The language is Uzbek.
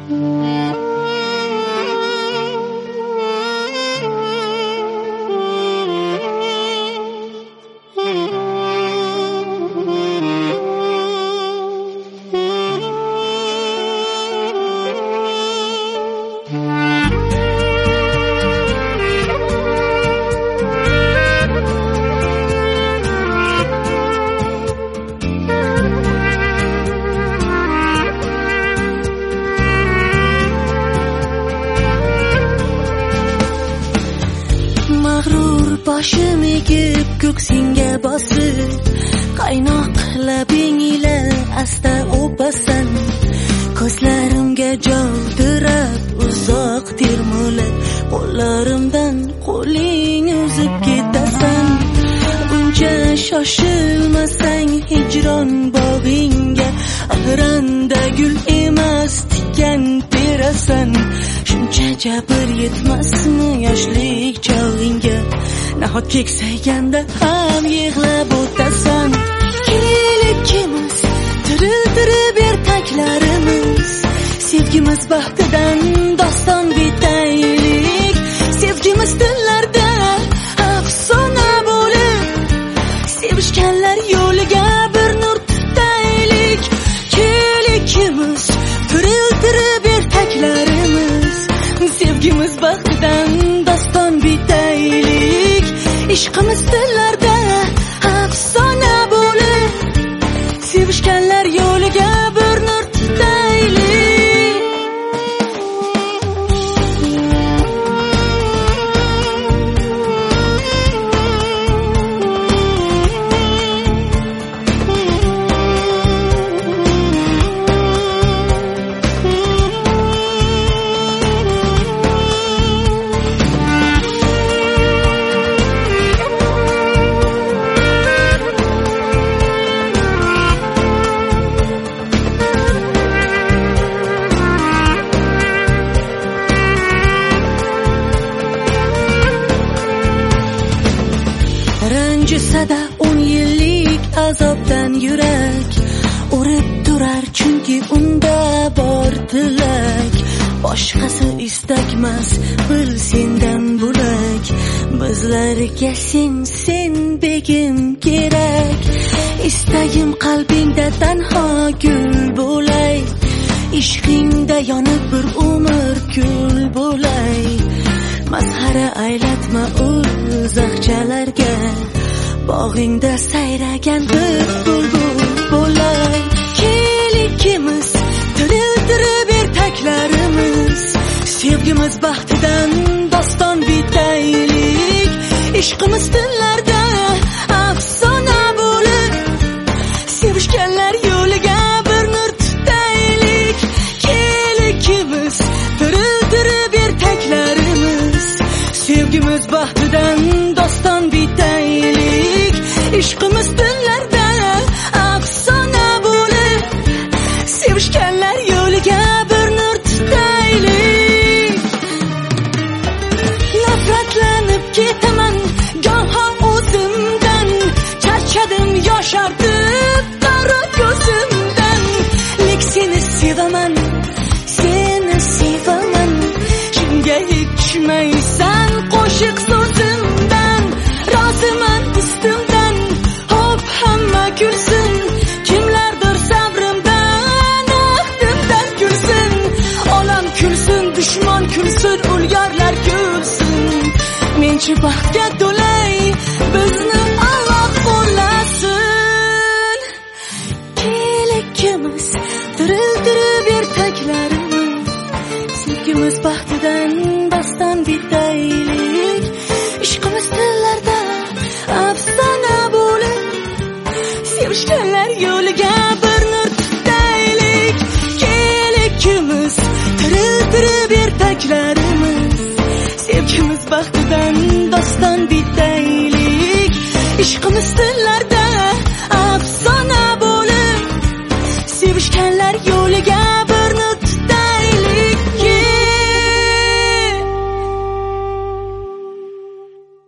Boshim egib ko'ksingga bosib, qaynoq labing ila asta o'pasan, ko'zlarimga jovdirab uzoq termulib, qo'llarimdan qo'ling uzib ketasan. Uncha shoshilmasang hijron bog'ingga, ag'randa gul emas tikan terasan. Shuncha jabr yetmasmi yoshlik chog'ingga, nahot keksayganda ham yig'lab o'tasan. Kelikimiz tiriltirib ertaklarimiz, sevgimiz baxtidan doston bitaylik. Sevgimiz tillarda afsona bo'lib, sevishganlar yo'liga bir nur tutaylik. Kelikimiz tiriltirib ertaklarimiz, sevgimiz baxtidan doston bitaylik. Ishqimiz tillarda afsona bo'lib, sevishganlar yo'liga bir nur tutaylik. Ranjisada 10 yillik azobdan yurak urib turar, chunki unda bor tilak. Boshqasi istakmas, bil sendan bo'lak. Bizlarga sen begim kerak. Istagim qalbingda tanho gul bo'lay, ishqingda yonib bir umr kul bo'lay. Mazhara aylatma uzaqchalarga, bog'ingda sayragan bir bulbul bo'lay. Kelikimiz tiriltirib ertaklarimiz, sevgimiz baxtidan doston bitaylik. Ishqimiz tillarda afsona bo'lib, sevishganlar yo'liga bir nur tutaylik. Kelikimiz tiriltirib ertaklarimiz, sevgimiz baxtidan doston bitaylik. Ishqimiz tillarda afsona bo'lib, sevishganlar yo'liga bir nur tutaylik. Nafratlanib ketaman goho o'zimdan, charchadim yoshartib qaro ko'zimdan. Lek seni sevaman, seni sevaman, kimga yetishmaysan qo'shiq so'zimdan. Roziman ustimdan, hop hamma kulsin, kimlardir sabrimdan ahdimdan kulsin. Olam kulsin, dushmon kulsin, ulgarlar kulsin. Menchi baxtga to'lay, bizni Alloh qo'llasin. Kelikimiz tiriltirib ertaklarimiz, sevgimiz baxtidan doston bitaylik. Ishqimiz tillarda afsona bo'lib, sevishganlar yo'liga bir nur tutaylik. Kelikimiz tiriltirib ertaklarimiz, sevgimiz baxtidan doston bitaylik. Ishqimiz tillarda